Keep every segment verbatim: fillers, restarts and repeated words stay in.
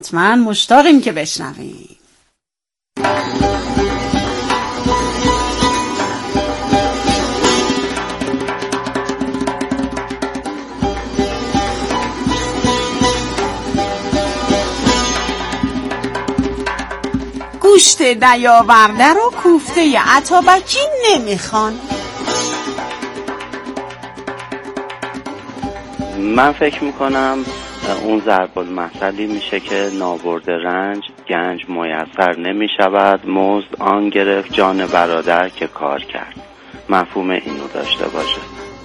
حتما مشتاقیم که بشنویم. گوشت نیاورده رو کوفته اتابکی نمیخوان. من فکر میکنم اون ضرب المثلی میشه که نابرده رنج گنج میسر نمیشود، مزد آن گرفت جان برادر که کار کرد. مفهوم اینو داشته باشه.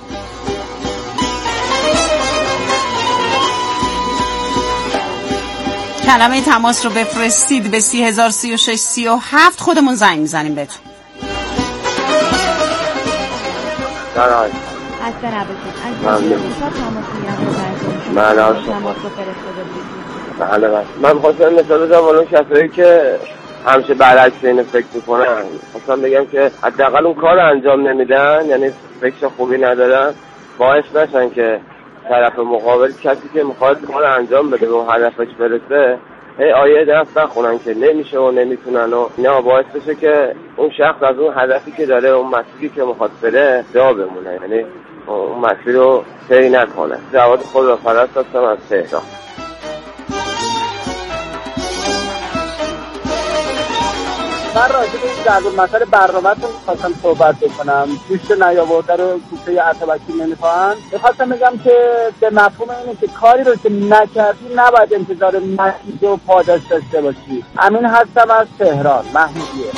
کلمه تماس رو بفرستید به سی هزار سی و شش سی و هفت. خودمون زنگ میزنیم بهتون. سلام. از نباشید. از شما تماس میگیرم. بله تماس رو فرستاده بودید. بله بله. من خواستم مثال بزنم اون کسایی که همیشه برعکس اینو فکر میکنن. خواستم بگم که حداقل اون کار انجام نمیدن، یعنی فکر خوبی ندارن، باعث نشن که طرف مقابل کسی که میخواد کار انجام بده و هدفش برسه هی آیه دست نخونن که نمیشه و نمیتونن و اینا، باعث بشه که اون شخص از اون هدفی که داره، اون مسیری که میخواد بره جا بمونه، یعنی اون مسیر رو طی نکنه. جواد خداپرست هستم از تهران. من راجع به این ضرب المثل برنامه‌تون خواستم صحبت بکنم. گوشت نیاورده رو کوفته اتابکی نمیخوان. میخواستم بگم که به مفهوم اینه که کاری رو که نکردی نباید انتظار نتیجه و پاداش داشته باشی. امین هستم از تهران. محمودیه.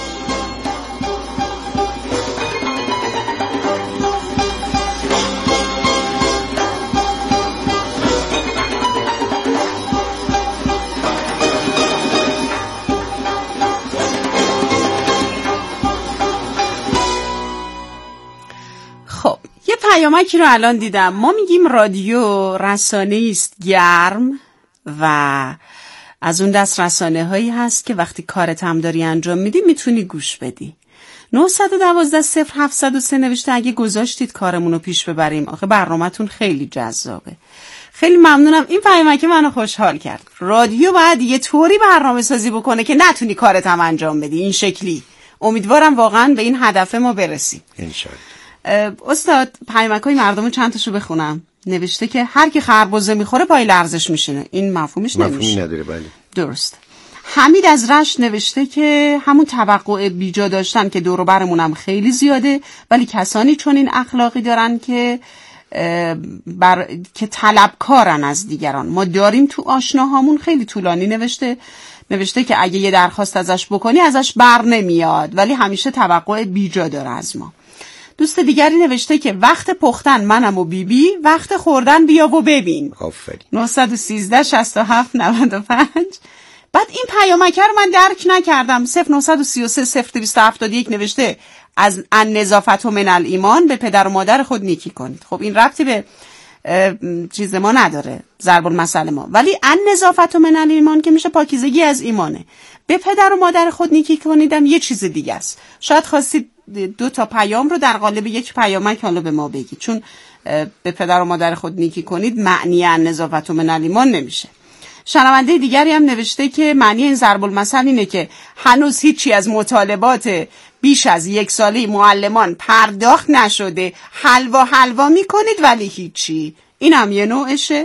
پیامکی رو الان دیدم. ما میگیم رادیو رسانه‌ای است گرم و از اون دست رسانه هایی هست که وقتی کارت هم داری انجام میدی میتونی گوش بدی. نه یک دو صفر هفت صفر سه نوشته اگه گذاشتید کارمون رو پیش ببریم، آخه برنامه‌تون خیلی جذابه. خیلی ممنونم. این پیامک منو خوشحال کرد. رادیو باید یه طوری برنامه سازی بکنه که نتونی کارت هم انجام بدی این شکلی. امیدوارم واقعا به این هدف ما برسیم ان شاء الله. استاد پیامک‌های مردمو چند تاشو بخونم. نوشته که هر کی خربزه میخوره پای لرزش میشینه. این مفهومش نمیشه. مفهومی نداره. بله درست. حمید از رشت نوشته که همون توقع بیجا داشتن که دور و برمونم خیلی زیاده، ولی کسانی چون این اخلاقی دارن که بر... که طلبکارن از دیگران. ما داریم تو آشناهامون. خیلی طولانی نوشته. نوشته که اگه یه درخواست ازش بکنی ازش بر نمیاد، ولی همیشه توقع بیجا داره از ما. دوست دیگری نوشته که وقت پختن منم و بیبی بی، وقت خوردن بیا و ببین. آفرین. نه یک سه شش هفت نه پنج. بعد این پیامک رو من درک نکردم. صفر نه سه سه صفر دویست هفتاد و یک نوشته از ان نظافت و من الایمان، به پدر و مادر خود نیکی کنید. خب این ربطی به چیز ما نداره، ضرب المثل ما، ولی ان نظافت و من الایمان که میشه پاکیزگی از ایمانه. به پدر و مادر خود نیکی کنیدم یه چیز دیگه است. شاید خواستید دو تا پیام رو در قالب یک پیامک حالا به ما بگید، چون به پدر و مادر خود نیکی کنید معنی ان نظافت و من الایمان نمیشه. شنونده دیگری هم نوشته که معنی این ضرب المثل اینه که هنوز هیچی از مطالبات بیش از یک ساله معلمان پرداخت نشده، حلوا حلوا میکنید ولی هیچی. این هم یه نوعشه.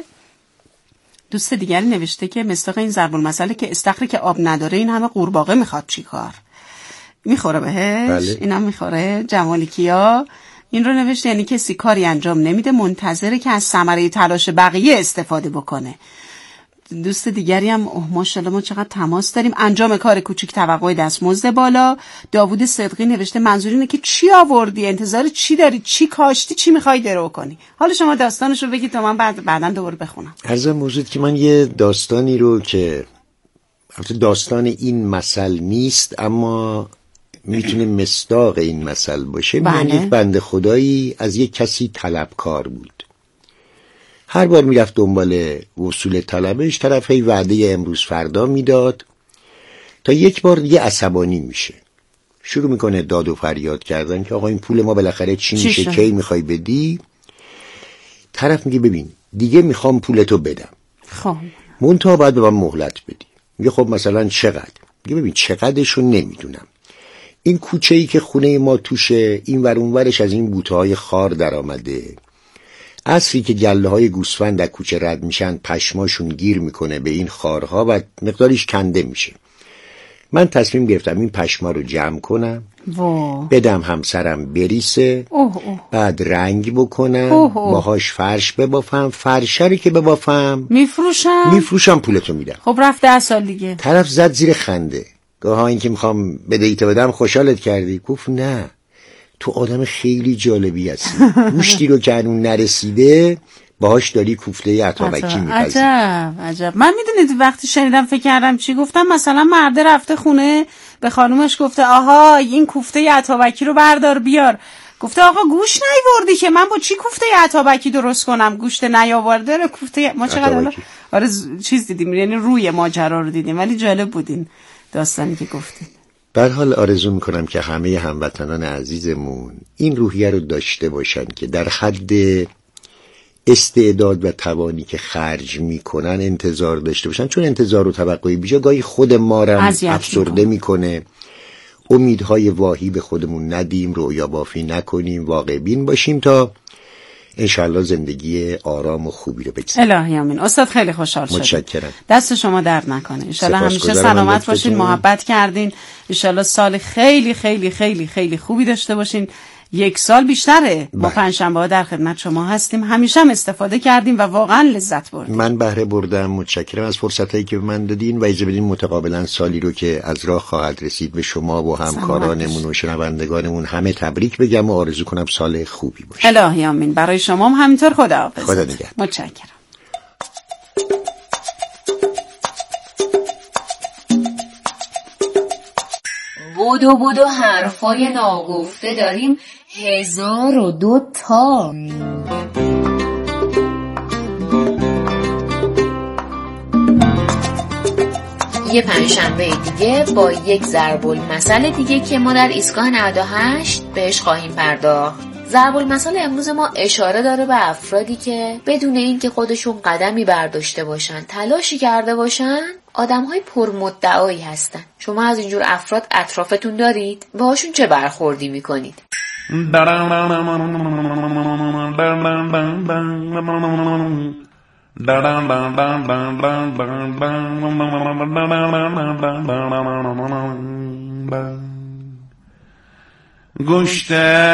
دوست دیگری نوشته که مصداق این ضرب المثل که استخری که آب نداره این همه قورباغه میخواد چی کار؟ میخوره بهش؟ بله. اینم میخوره. جمالی کیا این رو نوشته، یعنی کسی کاری انجام نمیده منتظره که از ثمره تلاش بقیه استفاده بکنه. دوست دیگری هم اوه ماشاءالله ما چقدر تماس داریم. انجام کار کوچیک توقع دستمزد بالا. داوود صدقی نوشته منظور اینه که چی آوردی، انتظار چی داری، چی کاشتی، چی میخوای درو کنی. حالا شما داستانشو بگید تا من بعد بعدن دوباره بخونم. عرضم موجود که من یه داستانی رو که البته داستان این مثل نیست اما میتونه مصداق این مثل باشه. بله. یک بنده خدایی از یک کسی طلبکار بود. هر بار میرفت دنبال وصول طلبش، طرف هی وعده امروز فردا میداد تا یک بار دیگه عصبانی میشه، شروع میکنه داد و فریاد کردن که آقا این پول ما بالاخره چی میشه، کی میخوای بدی؟ طرف میگه ببین دیگه میخوام پولتو بدم. خب منتها باید به من مهلت بدی. میگه خب مثلا چقدر؟ میگه ببین چقدرشو نمیدونم، این کوچه‌ای که خونه ما توشه این ور اون ورش از این بوته‌های خار در آمده، عصری که گله های گوسفند در کوچه رد میشن پشماشون گیر میکنه به این خارها و مقدارش کنده میشه. من تصمیم گرفتم این پشما رو جمع کنم واو. بدم همسرم بریسه، اوه اوه. بعد رنگ بکنم، اوه اوه. باهاش فرش ببافم، فرشه رو که ببافم میفروشم میفروشم پولتو میدم. خب رفت ده سال دیگه. طرف زد زیر خنده، گاها این که میخوام بدهیتو بدم خوشحالت کردی؟ گفت نه تو آدم خیلی جالبی هستی، گوشتی رو که هنون نرسیده باهاش داری کوفته اتابکی میپزی. عجب عجب. من میدونید وقتی شنیدم فکر کردم چی گفتم، مثلا مرده رفته خونه به خانومش گفته آها این کوفته اتابکی رو بردار بیار، گفته آقا گوش نیوردی که من با چی کوفته اتابکی درست کنم، گوشت نیاورده کوفته ما چقدر آره چیز دیدیم، یعنی روی ماجرا رو دیدیم، ولی جالب بودین داستانی که گفتین. به هر حال آرزو میکنم که همه هموطنان عزیزمون این روحیه رو داشته باشن که در حد استعداد و توانی که خرج میکنن انتظار داشته باشن، چون انتظار و توقعی بیجا گاهی خود ما رو افسرده میکنه. امیدهای واهی به خودمون ندیم، رویا بافی نکنیم، واقع بین باشیم تا انشالله زندگی آرام و خوبی رو بگذرونیم. الهی آمین. استاد خیلی خوشحال شدم. متشکرم. دست شما درد نکنه. انشالله همیشه سلامت باشین، محبت کردین. انشالله سال خیلی خیلی خیلی خیلی خوبی داشته باشین. یک سال بیشتره. ما پنجشنبه ها در خدمت شما هستیم. همیشه هم استفاده کردیم و واقعا لذت بردیم. من بهره بردم. متشکرم از فرصتایی که به من دادین و اجازه بدین متقابلا سالی رو که از راه خواهد رسید به شما و همکارانمون و شنوندگانمون همه تبریک بگم و آرزو کنم سال خوبی باشه. الهی آمین. برای شما هم همینطور. خداحافظ. خدا نگهدار. متشکرم. بودو بودو حرفای ناگفته داریم هزار و دو تا. یه پنجشنبه دیگه با یک ضرب المثل دیگه که ما در ایستگاه نود و هشت بهش خواهیم پرداخت. ضرب المثل امروز ما اشاره داره به افرادی که بدون اینکه خودشون قدمی برداشته باشن، تلاشی کرده باشن، آدم‌های پرمدعایی هستن. شما از اینجور افراد اطرافتون دارید؟ باهاشون چه برخوردی میکنید؟ گوشت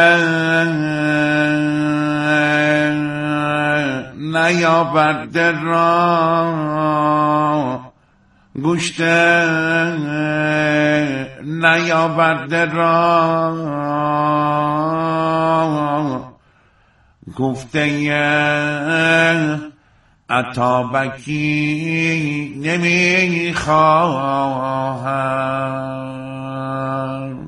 نیاورده را، گوشت نیاورده را، گفته اتابکی نمیخواهم.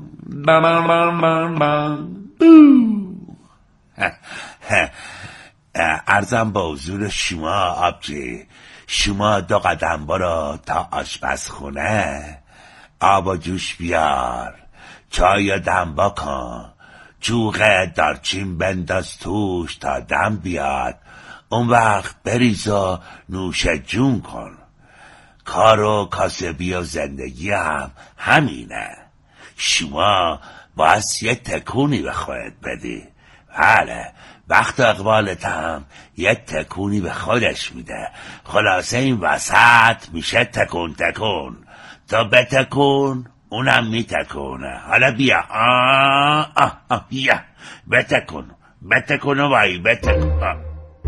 عرضم با حضور شما آبجی، شما دو قدم برو تا آشپزخونه، آب و جوش بیار، چای و دم بکن، جوغ دارچین بنداز توش تا دم بیاد، اون وقت بریز و نوش جون کن. کار و کاسبی و زندگی هم همینه. شما باید یه تکونی به خودت بدی. بله، وقت اقبالت هم یه تکونی به خودش میده. خلاصه این وسط میشه تکون تکون. تا بتکون اونم میتکونه. حالا بیا آه آه آه بیا بتکون بتکون و وای بتکون. آه.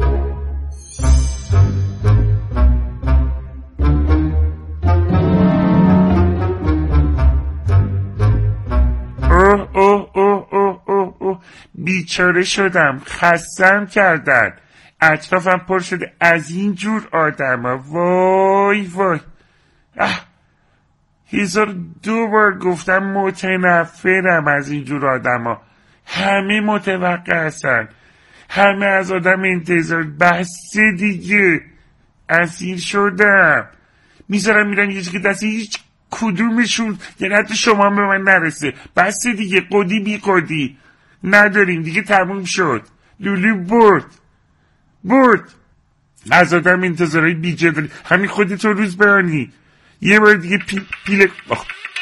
اوه اوه اوه اوه اوه اوه بیچاره شدم، خستم کردن، اطرافم پر شده از این جور آدم ها. وای وای اه. هزار دو بار گفتم متنفرم از این جور آدم ها. همه متوقع هستن، همه از آدم انتظار. بس دیگه، اسیر شدم. میذارم میرن یه که دست هیچ کدومشون یعنی حتی شما به من نرسه. بس دیگه، قدی بی قدی نداریم دیگه، تموم شد. لولو برد برد از آدم انتظارهای بیجا داری. همین خودتو روز برانی. یه بار دیگه پی... پیل آخ.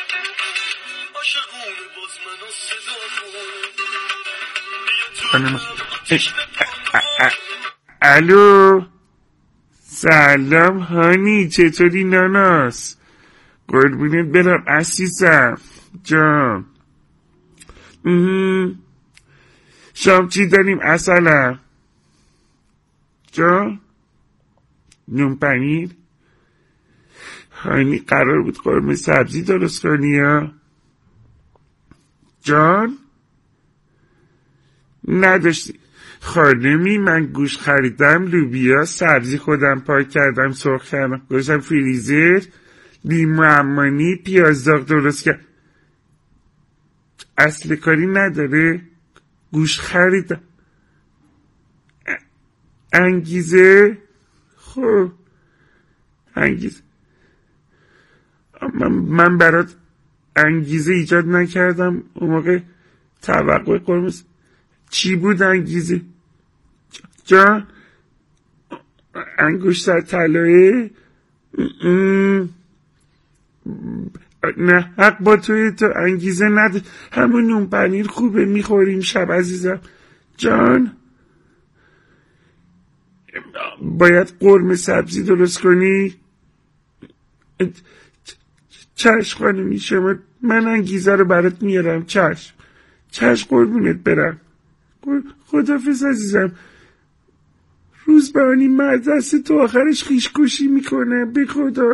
الو سلام هانی، چطوری ناناس؟ قربونت برم عزیزم جان. شام چی داریم اصلا؟ جان نون پنیر. هانی قرار بود قرمه سبزی درست کنی ها جان؟ نداشتی خانمی؟ من گوش خریدم، لوبیا، سبزی خودم پاک کردم، سرخ کردم، گذاشتم فریزر، لیمو عمانی، پیاز داغ درست کرد. اصل کاری نداره؟ گوش خریدم. انگیزه؟ خب انگیزه من, من برات انگیزه ایجاد نکردم اون موقع. توقع قرمز چی بود انگیزه؟ جان انگشتر طلایی؟ نه حق با توی، تو انگیزه نده. همون نون پنیر خوبه میخوریم شب عزیزم جان. باید قرمه سبزی درست کنی؟ چشم خانمی شما، من انگیزه رو برات میارم. چشم چشم قربونت برم. خداحافظ عزیزم. روزبانی مدرسه تو آخرش خیش کشی میکنه به خدا.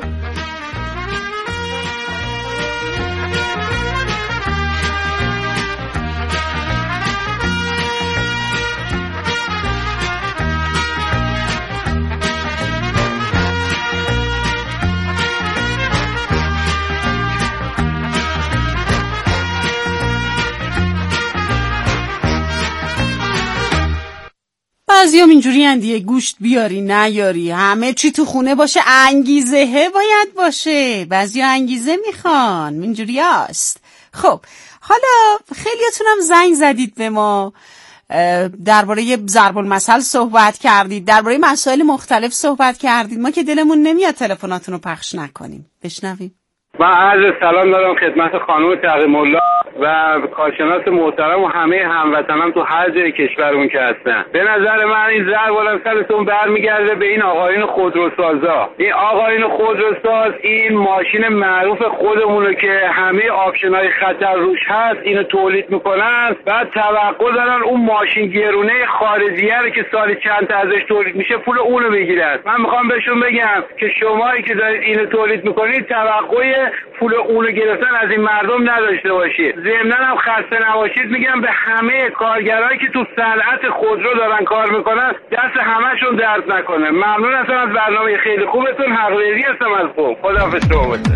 بعضیام اینجوری اندیه گوشت بیاری نیاری، همه چی تو خونه باشه، انگیزه باید باشه. بعضیا انگیزه میخوان، اینجوری هست. خب حالا خیلیاتونم زنگ زدید به ما، درباره ضرب المثل صحبت کردید، درباره مسائل مختلف صحبت کردید. ما که دلمون نمیاد تلفناتون رو پخش نکنیم. بشنویم. من عرض سلام دارم خدمت خانم تقی‌الله و کارشناس محترم و همه هموطنان تو هر جای کشورمون که هستن. به نظر من این ضرب المثلتون برمیگرده به این آقایون خودروسازا. این آقایون خودروساز این ماشین معروف خودمونه که همه آپشن‌های خطر روش هست اینو تولید میکنن، بعد توقع دارن اون ماشین گرونه خارجیه رو که سال چند تا ازش تولید میشه پول اونو بگیرن. من میخوام بهشون بگم که شمایی که دارید اینو تولید میکنید توقع پول اونو گرفتن از این مردم نداشته باشید. ضمناً هم خسته نباشید میگم به همه کارگرایی که تو صنعت خودرو دارن کار میکنن، دست همه‌شون درد نکنه. ممنون هستم از برنامه خیلی خوبتون. حقیقی هستم از خوب. خداحافظ شما باشه.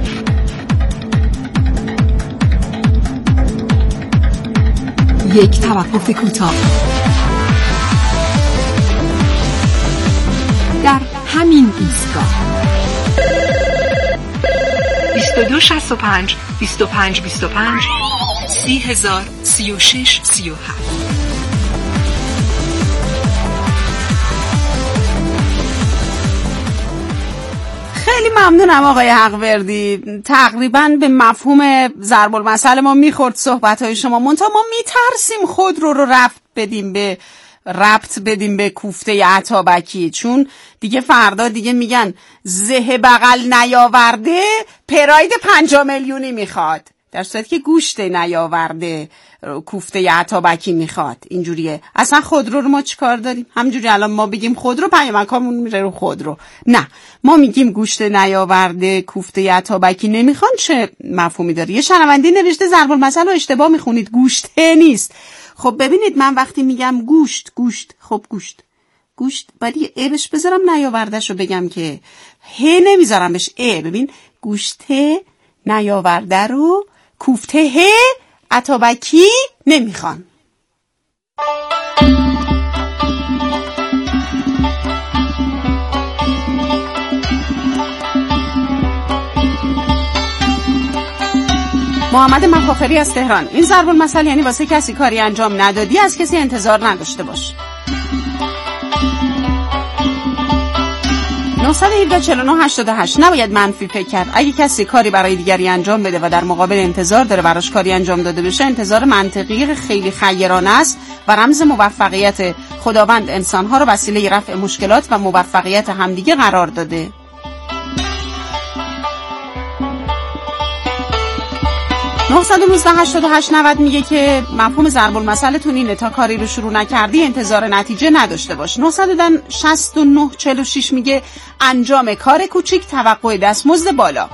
یک توقف کوتاه. در همین ایستگاه بیست و دو شصت و پنج بیست و پنج بیست و پنج سی هزار سی و شش سی و هفت. خیلی ممنونم آقای حقوردی. تقریبا به مفهوم ضرب المثل ما میخورد صحبت‌های شما. منتها ما میترسیم خود رو رو رفت بدیم به ربط بدیم به کوفته عطابکی، چون دیگه فردا دیگه میگن زه بغل نیاورده پراید پنجاه میلیونی میخواد، در صورتی که گوشت نیاورده کوفته عطابکی میخواد. اینجوریه. اصلا خودرو رو ما چیکار داریم؟ همینجوری الان ما بگیم خودرو پیامکامون میره رو خودرو. نه، ما میگیم گوشت نیاورده کوفته عطابکی نمیخوان. چه مفهومی داره؟ یه شنونده نوشته ضرب المثل رو اشتباه میخونید، گوشته نیست. خب ببینید من وقتی میگم گوشت گوشت خب گوشت گوشت باید یه ای بهش بذارم، نیاوردهشو بگم که ه نمیذارم بهش ای. ببین گوشته نیاورده رو کوفته ه عطابکی نمیخوان. محمد مفاخری از تهران. این ضرب المثل یعنی واسه کسی کاری انجام ندادی از کسی انتظار نداشته باش. نه یک هفت چهار نه هشت هشت. نباید منفی فکر کرد. اگه کسی کاری برای دیگری انجام بده و در مقابل انتظار داره براش کاری انجام داده بشه، انتظار منطقی خیلی خیرانه است و رمز موفقیت. خداوند انسانها رو وسیله رفع مشکلات و موفقیت همدیگه قرار داده. نه یک نه هشت هشت نود میگه که مفهوم ضرب المثلتون اینه: تا کاری رو شروع نکردی انتظار نتیجه نداشته باش. نه شش نه چهار شش میگه انجام کار کوچیک، توقع دستمزد بالا.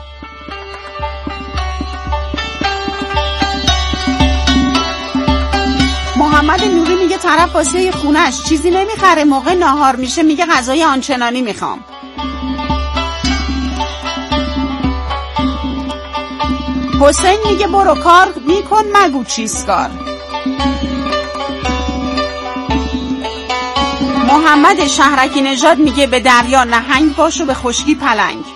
محمد نوری میگه طرف واسه خونش چیزی نمیخره، موقع ناهار میشه میگه غذای آنچنانی میخوام. حسین میگه برو کار میکن مگو چیز کار. محمد شهرکی نژاد میگه به دریا نهنگ باش و به خشکی پلنگ.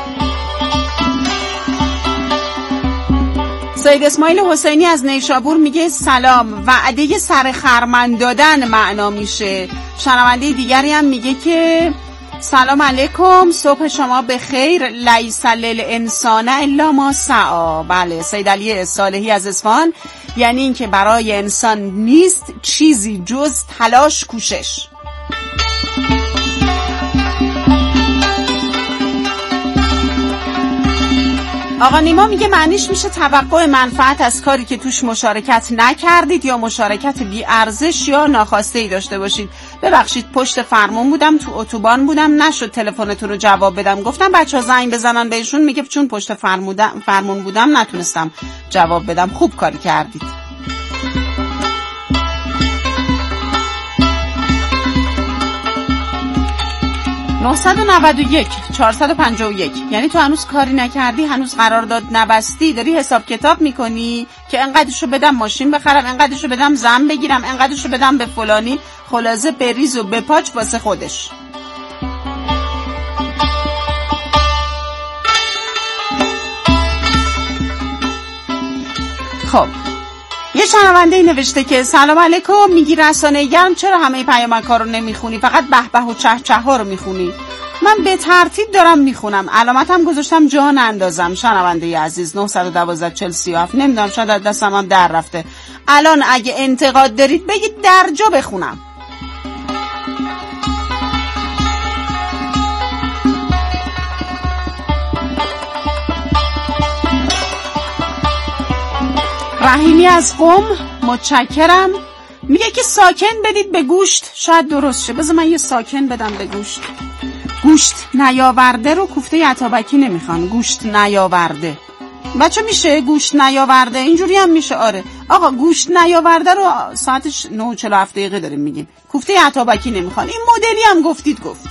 سید اسماعیل حسینی از نیشابور میگه سلام، وعده سر خرمن دادن معنا میشه. شنونده دیگری هم میگه که سلام علیکم، صبح شما به خیر، لیس للانسان الا ما سعی. بله، سید علی صالحی از اصفهان، یعنی این که برای انسان نیست چیزی جز تلاش کوشش. آقا نیما میگه معنیش میشه توقع منفعت از کاری که توش مشارکت نکردید یا مشارکت بی ارزش یا ناخواسته‌ای داشته باشید. ببخشید پشت فرمون بودم، تو اتوبان بودم، نشد تلفنتون رو جواب بدم. گفتم بچه‌ها زنگ بزنن بهشون، میگه چون پشت فرمون بودم نتونستم جواب بدم. خوب کاری کردید. نه نه یک چهار پنج یک، یعنی تو هنوز کاری نکردی، هنوز قرارداد نبستی، داری حساب کتاب میکنی که انقدرشو بدم ماشین بخرم، انقدرشو بدم زن بگیرم، انقدرشو بدم به فلانی، خلاصه بریز و بپاچ واسه خودش. خب یه شنونده نوشته که سلام علیکم، میگی رسانه گرم چرا همه پیامک‌ها رو نمیخونی، فقط به به و چه چه ها رو میخونی؟ من به ترتیب دارم میخونم، علامتم گذاشتم جان اندازم. شنونده عزیز نه یک دو چهار سه هفت، نمیدونم شاید از دستم هم در رفته. الان اگه انتقاد دارید بگید درجا بخونم. رحیمی از قم، متشکرم. میگه که ساکن بدید به گوشت، شاید درست شه. بذار من یه ساکن بدم به گوشت. گوشت نیاورده رو کوفته عطابکی نمیخوان، گوشت نیاورده. بچه میشه گوشت نیاورده؟ اینجوری هم میشه. آره آقا، گوشت نیاورده رو ساعتش نه و چهل و هفت دقیقه داریم میگیم، کوفته عطابکی نمیخوان. این مدلی هم گفتید گفت.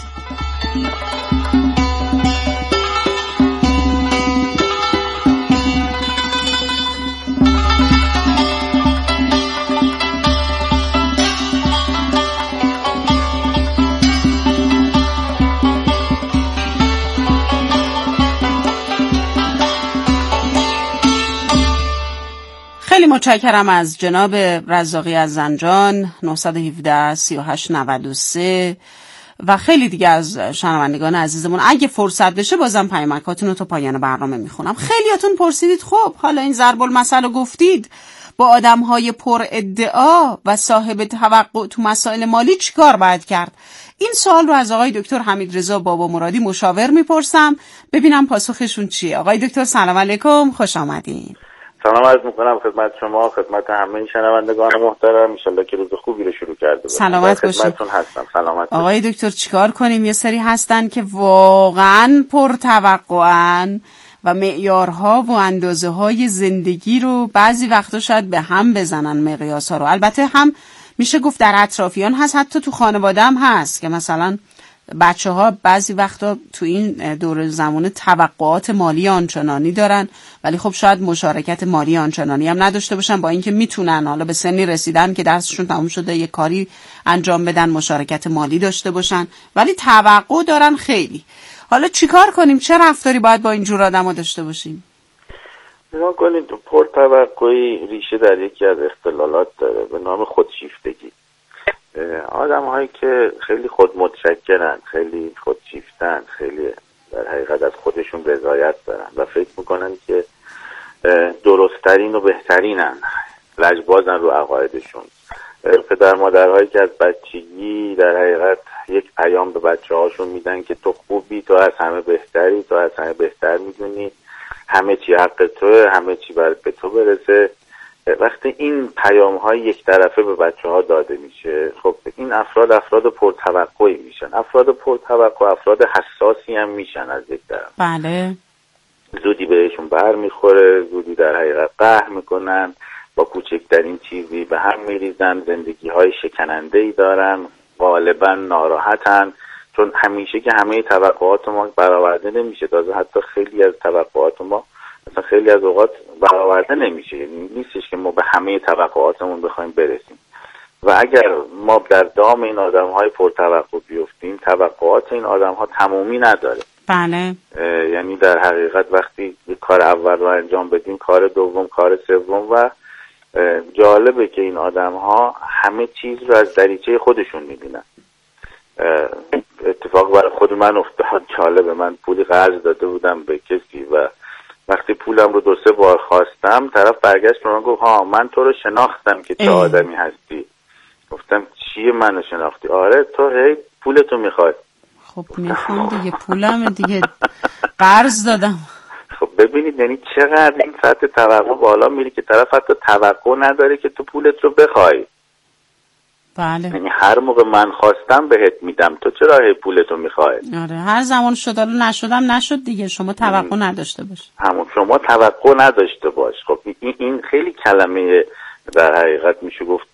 خیلی متشکرم از جناب رزاقی از زنجان نه یک هفت سه هشت نود و سه و خیلی دیگه از شنوندگان عزیزمون. اگه فرصت بشه بازم پیامکاتون رو تا پایان برنامه میخونم. خیلیاتون پرسیدید خب حالا این ضرب المثل رو گفتید، با آدم‌های پر ادعا و صاحب توقع تو مسائل مالی چیکار باید کرد؟ این سوال رو از آقای دکتر حمیدرضا بابا مرادی مشاور میپرسم، ببینم پاسخشون چیه. آقای دکتر سلام علیکم، خوش آمدین. سلام عرض میکنم خدمت شما، خدمت همه شنوندگان محترم. ان شاءالله که روز خوبی رو شروع کرده باشید. سلامت باشید. خدمتتون هستم. سلامت آقای دکتر چیکار کنیم؟ یه سری هستن که واقعاً پرتوقعن و معیارها و اندازه‌های زندگی رو بعضی وقتا شاید به هم بزنن، مقیاس‌ها رو. البته هم میشه گفت در اطرافیان هست، حتی تو خانواده هم هست که مثلا بچه ها بعضی وقتا تو این دور زمان توقعات مالی آنچنانی دارن، ولی خب شاید مشارکت مالی آنچنانی هم نداشته باشن، با اینکه میتونن حالا به سنی رسیدن که درسشون تموم شده یه کاری انجام بدن، مشارکت مالی داشته باشن، ولی توقع دارن خیلی. حالا چیکار کنیم؟ چه رفتاری باید با اینجور آدم ها داشته باشیم؟ نگاه کنید، پرتوقعی ریشه در یکی از اختلالات داره به نام خودشیفتگی. آدم هایی که خیلی خود متشکرن، خیلی خود شیفتن، خیلی در حقیقت از خودشون رضایت دارن و فکر میکنن که درستترین و بهترینن، لجبازن رو عقایدشون. پدر مادرهایی که از بچگی در حقیقت یک پیام به بچه هاشون میدن که تو خوبی، تو از همه بهتری، تو از همه بهتر میدونی، همه چی حق توه، همه چی باید به تو برسه. وقتی این پیام های یک طرفه به بچه ها داده میشه، خب این افراد افراد پرتوقعی میشن. افراد پرتوقع افراد حساسی هم میشن از یک طرف. بله. زودی بهشون بر میخوره، زودی در حقیقت قهر میکنن، با کوچکترین چیزی به هم میریزن، زندگی های شکننده ای دارن، غالبا ناراحتن، چون همیشه که همه توقعات ما برآورده نمیشه. تازه حتی خیلی از توقعات ما مثلا خیلی از اوقات برآورده نمیشه، یعنی نیستش که ما به همه توقعاتمون بخوایم برسیم. و اگر ما در دام این آدم های پرتوقع بیفتیم، توقعات این آدم ها تمومی نداره. بله. یعنی در حقیقت وقتی کار اول رو انجام بدیم، کار دوم، کار سوم، و جالبه که این آدم ها همه چیز رو از دریچه خودشون میبینن. اتفاق برای خود من افتاد، جالبه، من پولی قرض داده بودم به کسی و وقتی پولم رو دو سه بار خواستم، طرف برگشت به من گفت ها من تو رو شناختم که چه آدمی هستی. گفتم چیه منو شناختی؟ آره تو هی پولتو میخوای. خب میخوام دیگه، پولم دیگه قرض دادم. خب ببینید یعنی چقدر این سطح توقع بالا میری که طرف حتی توقع نداره که تو پولت رو بخوای. بله. یعنی هر موقع من خواستم بهت میدم، تو چرا هی پولتو میخوای؟ آره هر زمان شد، حالا نشدم نشد دیگه، شما توقع نداشته باش. همون شما توقع نداشته باش. خب این این خیلی کلمه در حقیقت میشه گفت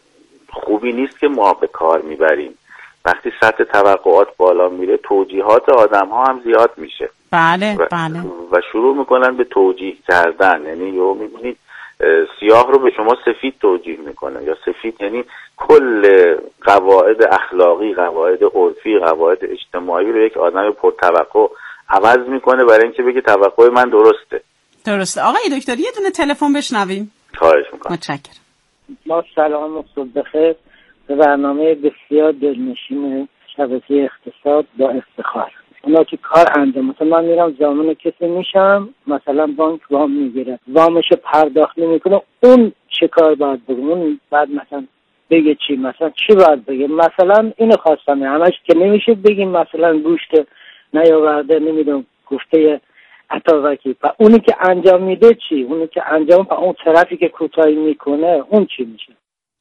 خوبی نیست که ما به کار میبریم. وقتی سطح توقعات بالا میره، توجیهات آدم ها هم زیاد میشه. بله و بله. و شروع میکنن به توجیه کردن. یعنی یهو میبینید سیاه رو به شما سفید توجیه میکنه، یا سفید یعنی کل قواعد اخلاقی، قواعد عرفی، قواعد اجتماعی رو یک آدم پرتوقع عوض میکنه برای اینکه بگه توقع من درسته. درسته. آقای دکتر یه دونه تلفن بشنویم. خواهش میکنم. متشکرم. ما سلام و صبح بخیر به برنامه بسیار دلنشین شبکه اقتصاد با افتخار. اونا که کار انجام، مثلا من میرم زامن کسی میشم، مثلا بانک وام میگیره، وامش پرداخت نمیکنه، اون چه کار باید بگم؟ اون بعد مثلا بگه چی؟ مثلا چی باید بگه؟ مثلا اینو خواستم، همش که نمیشه بگیم مثلا گوشت نیاورده نمیدونم گفته عطاوکی، و اونی که انجام میده چی؟ اونی که انجام با اون طرفی که کوتاهی میکنه اون چی میشه؟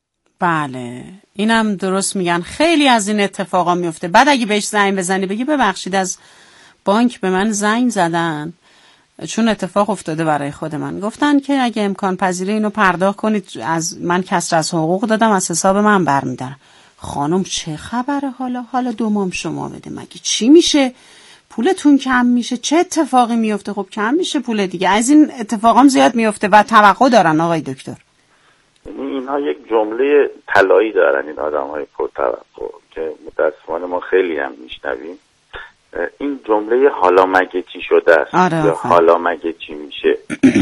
بله اینم درست میگن، خیلی از این اتفاقا میفته. بعد اگه بهش زنگ بزنی بگی ببخشید از بانک به من زنگ زدن چون اتفاق افتاده برای خود من، گفتن که اگه امکان پذیره اینو پرداخت کنید، از من کسر از حقوق دادم، از حساب من برمیدارم. خانم چه خبره؟ حالا حالا دومام شما بده، مگه چی میشه؟ پولتون کم میشه؟ چه اتفاقی میفته؟ خب کم میشه پول دیگه. از این اتفاقام زیاد میفته و توقع دارن آقای دکتر. اینها یک جمله طلایی دارن این آدم‌های پرتوقع که متأسفانه ما خیلی هم میشنویم. این جمله حالا مگه چی شده است؟ آره یا حالا مگه چی میشه؟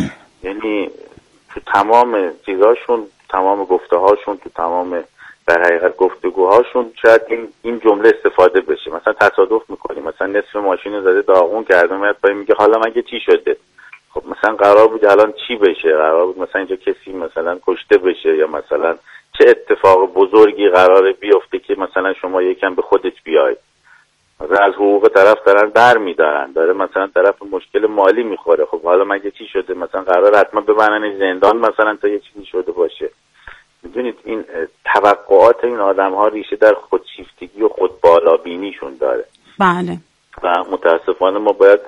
یعنی تو تمام چیزاشون، تمام گفته‌هاشون، تو تمام در حقیقت گفتگوهاشون شاید این این جمله استفاده بشه. مثلا تصادف میکنیم، مثلا نصف ماشین رو زده داغون کرده، میاد پای میگه حالا مگه چی شده؟ خب مثلا قرار بود الان چی بشه؟ قرار بود مثلا اینجا کسی مثلا کشته بشه، یا مثلا چه اتفاق بزرگی قراره بیفته که مثلا شما یکم به خودت بیای. مثلا از حقوق طرف دارن بر میدارن، داره مثلا طرف مشکل مالی میخوره، خب حالا مگه چی شده؟ مثلا قرار حتما ببرن زندان مثلا تا یه چیزی شده باشه. میدونید این توقعات این آدم ها ریشه در خودشیفتگی و خودبالابینیشون داره. بله. و متاسفانه ما باید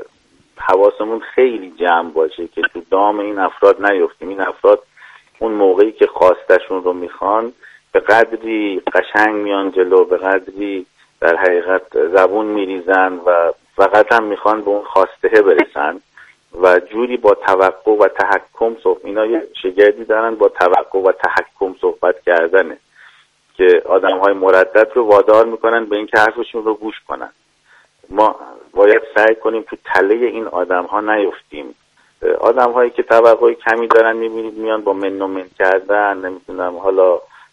حواسمون خیلی جمع باشه که تو دام این افراد نیفتیم. این افراد اون موقعی که خواستشون رو میخوان به قدری قشنگ میان جلو، به قدری در حقیقت زبون میریزن و فقط هم میخوان به اون خواسته برسن و جوری با توقع و تحکم صحبت. اینا یه شگردی دارن با توقع و تحکم صحبت کردنه که آدم های مردد رو وادار میکنن به این که حرفشون رو گوش کنن. ما باید سعی کنیم تو تله این آدم ها نیفتیم. آدم هایی که توقع کمی دارن میبینید میان با من و من کردن، نمیدونم حالا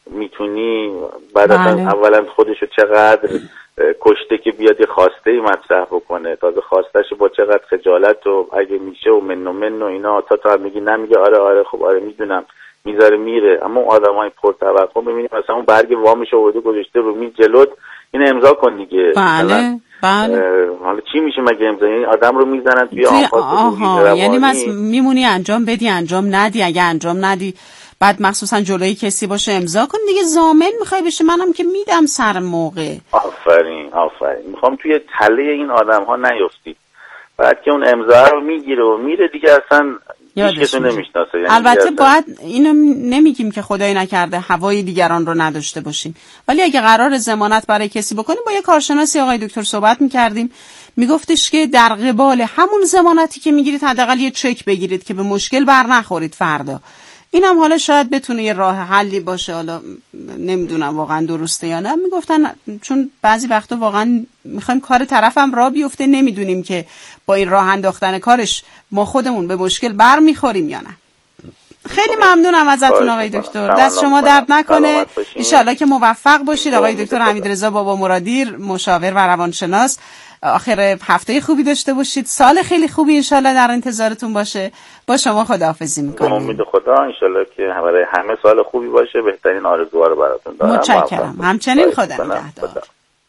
میتونی بعد بله. اصلا اولا خودشو چقدر کشته که بیاد یه خواسته ای مطرح بکنه، تازه خواستهشو با چقدر خجالت و اگه میشه و من و من و اینا، تا تا میگی نمیگه آره آره خب آره میدونم، میذاره میره. اما اون آدمای پرتوقع ببینید مثلا اون برگ وامش آورده گذاشته رو میز جلوت، این امضا کن دیگه. بله بله. حالا چی میشه مگه امضا؟ یعنی آدم رو میزنن توی آها، یعنی مس میمونی انجام بدی انجام ندی، اگه انجام ندی بعد مخصوصا جلوی کسی باشه امضا کن دیگه، ضامن میخوای بشه منم که میدم سر موقع. آفرین آفرین. میخوام توی تله این آدم ها نیفتی، بعد که اون امضا رو میگیره و میره دیگه اصلا هیچ کسی نمیشناسه. یعنی البته باید اینو نمیگیم که خدای نکرده هوای دیگران رو نداشته باشیم، ولی اگه قرار ضمانت برای کسی بکنیم با یه کارشناسی آقای دکتر صحبت میکردیم، میگفتش که در قبال همون ضمانتی که میگیرید حداقل یه چک بگیرید که به مشکل بر نخورید فردا. اینم حالا شاید بتونه یه راه حلی باشه، حالا نمیدونم واقعا درسته یا نه. میگفتن چون بعضی وقتا واقعا میخوایم کار طرفم راه بیفته، نمیدونیم که با این راه انداختن کارش ما خودمون به مشکل بر میخوریم یا نه. خیلی ممنونم ازتون آقای دکتر، دست شما درد نکنه، انشالله که موفق باشید. آقای دکتر حمیدرضا بابا مرادی، مشاور و روانشناس، آخر هفته خوبی داشته باشید، سال خیلی خوبی انشالله در انتظارتون باشه. با شما خداحافظی میکنم. امید خدا انشالله که برای همه سال خوبی باشه، بهترین آرزوها رو براتون دارم. متشکرم. همچنین خدا نگهدار.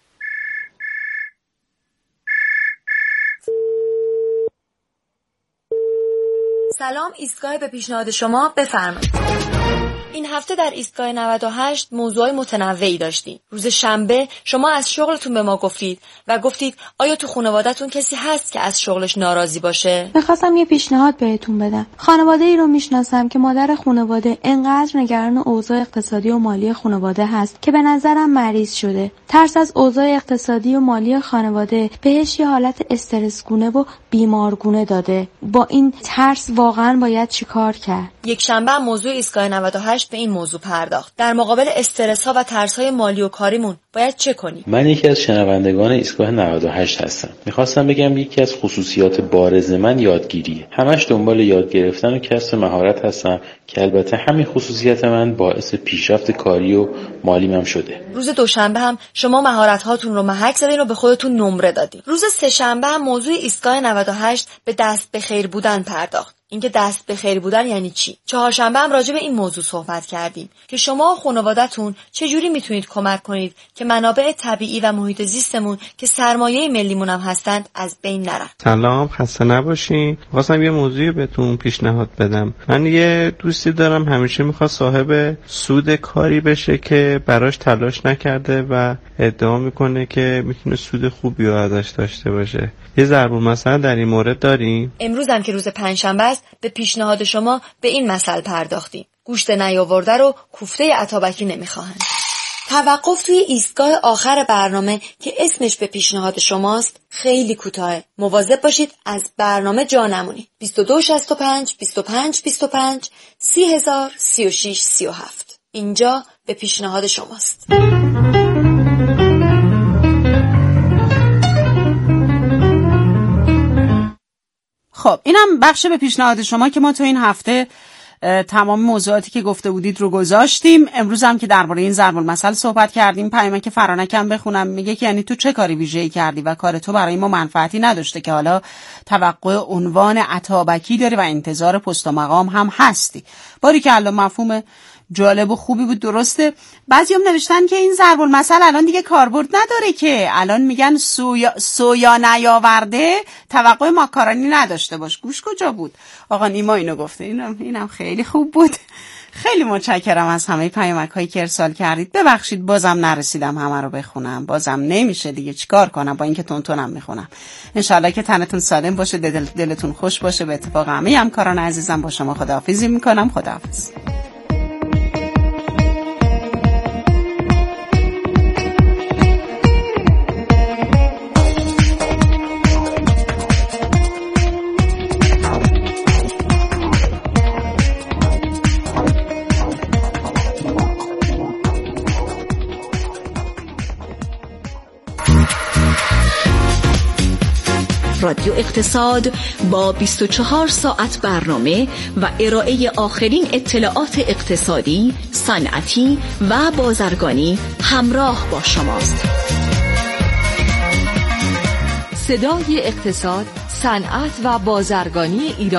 سلام، ایستگاه به پیشنهاد شما، بفرمایید. این هفته در ایستگاه نود و هشت موضوع متنوعی داشتیم. روز شنبه شما از شغلتون به ما گفتید و گفتید آیا تو خانواده‌تون کسی هست که از شغلش ناراضی باشه؟ می‌خواستم یه پیشنهاد بهتون بدم. خانواده‌ای رو میشناسم که مادر خانواده انقدر نگران اوضاع اقتصادی و مالی خانواده هست که به نظرم مریض شده. ترس از اوضاع اقتصادی و مالی خانواده بهش یه حالت استرسگونه و بیمارگونه داده. با این ترس واقعا باید چیکار کرد؟ یک شنبه موضوع ایستگاه نود و هشت به این موضوع پرداخت. در مقابل استرس ها و ترس های مالی و کاریمون باید چه کنیم؟ من یکی از شنوندگان ایستگاه نود و هشت هستم. میخواستم بگم یکی از خصوصیات بارز من یادگیریه. همش دنبال یاد گرفتن و کسب مهارت هستم که البته همین خصوصیت من باعث پیشرفت کاری و مالیم هم شده. روز دوشنبه هم شما مهارت هاتون رو محک زدین و به خودتون نمره دادین. روز سه شنبه هم موضوع ایستگاه نود و هشت به دست به خیر بودن پرداخت. اینکه دست به خیر بودن یعنی چی؟ چهارشنبه هم راجع به این موضوع صحبت کردیم که شما و خانواده‌تون چجوری میتونید کمک کنید که منابع طبیعی و محیط زیستمون که سرمایه ملیمون هم هستند از بین نرن. سلام، خسته نباشین. خواستم یه موضوعی بهتون پیشنهاد بدم. من یه دوستی دارم همیشه میخواد صاحب سود کاری بشه که براش تلاش نکرده و ادعا میکنه که میتونه سود خوبی رو ازش داشته باشه. یه ضرب المثل در این مورد داریم؟ امروز هم که روز پنجشنبه است به پیشنهاد شما به این مثل پرداختیم. گوشت نیاورده رو کوفته اتابکی نمیخواهند. توقف توی ایستگاه آخر برنامه که اسمش به پیشنهاد شماست خیلی کوتاهه. مواظب باشید از برنامه جا نمونید. بیست و دو شصت و پنج بیست و پنج بیست و پنج سی هزار سی و شش سی و هفت. اینجا به پیشنهاد شماست. خب اینم بخش به پیشنهاد شما که ما تو این هفته تمام موضوعاتی که گفته بودید رو گذاشتیم. امروز هم که درباره این ضرب المثل صحبت کردیم. پیامک فرانکم بخونم، میگه که یعنی تو چه کاری ویژه‌ای کردی و کار تو برای ما منفعتی نداشته که حالا توقع عنوان اتابکی داری و انتظار پست و مقام هم هستی. باری که الان مفهوم جالب و خوبی بود، درسته. بعضی هم نوشتن که این ضرب المثل الان دیگه کاربرد نداره، که الان میگن سویا, سویا نیاورده توقع ماکارونی نداشته باش. گوش کجا بود؟ آقا نیما اینو گفته. اینم اینم خیلی خوب بود. خیلی متشکرم از همه پیامک هایی که ارسال کردید. ببخشید بازم نرسیدم همه رو بخونم، بازم نمیشه دیگه، چیکار کنم با اینکه تونتونم میخونم. انشالله که تنتون سالم باشه، دل دلتون خوش باشه. به اتفاق همه همکاران عزیزم با شما خداحافظی میکنم. خداحافظ. رادیو اقتصاد با بیست و چهار ساعت برنامه و ارائه آخرین اطلاعات اقتصادی، صنعتی و بازرگانی همراه با شماست. صدای اقتصاد، صنعت و بازرگانی ایران